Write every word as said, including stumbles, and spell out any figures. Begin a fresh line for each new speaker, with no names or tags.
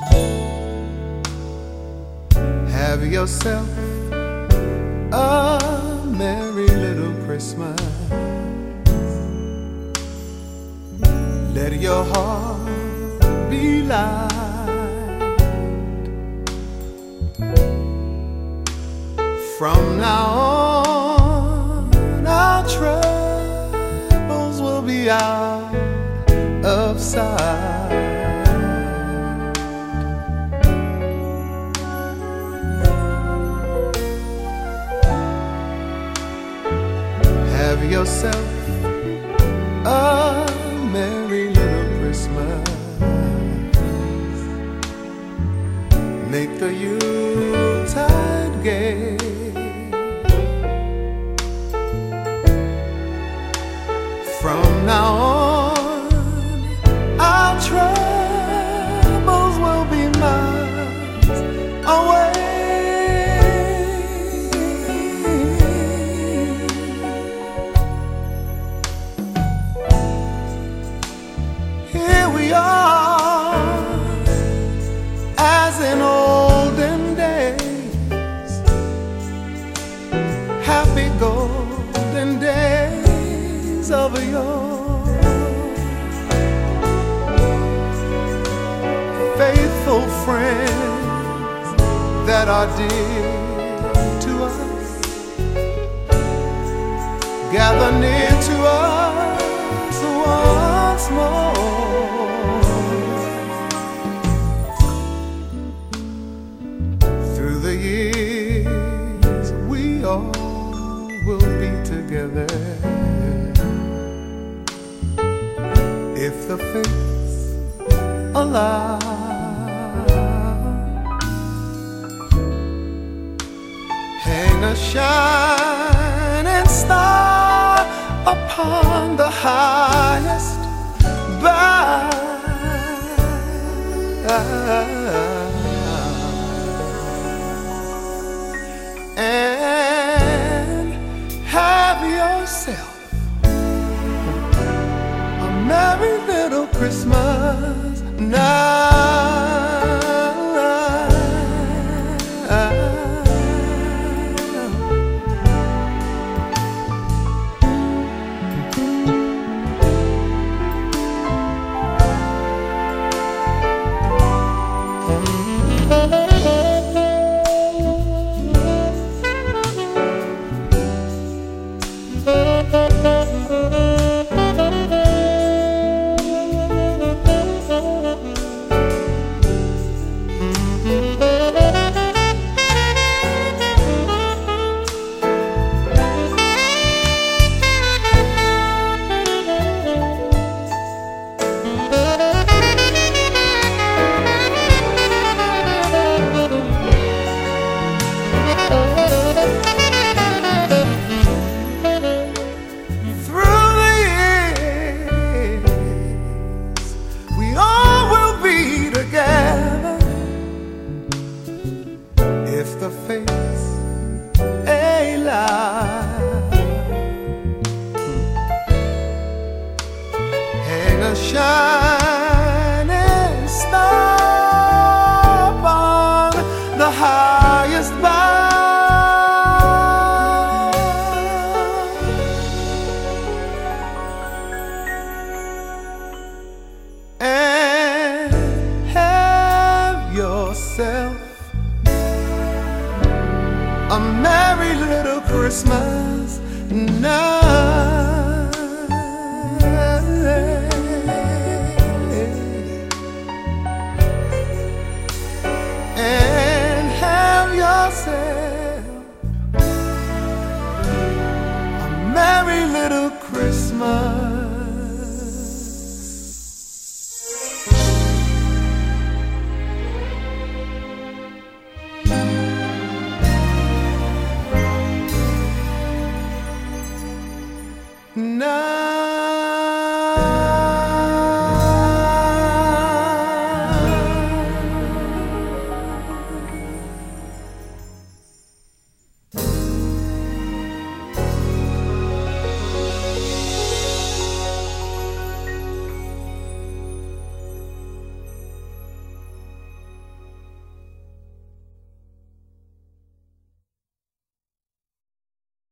Have yourself a merry little Christmas. Let your heart be light. From now on, our troubles will be out of sight. Have yourself a merry little Christmas. Make the Yuletide gay. From now on, our troubles will be miles away. Here we are, as in olden days, happy golden days of yore. Faithful friends that are dear to us gather near to us once more. Through the years we all will be together, if the fates allow. Hang a shining star upon the highest bough, and have yourself a merry little Christmas now. If the fates allow, hang a shining star upon the highest bough, and have yourself a merry little Christmas now.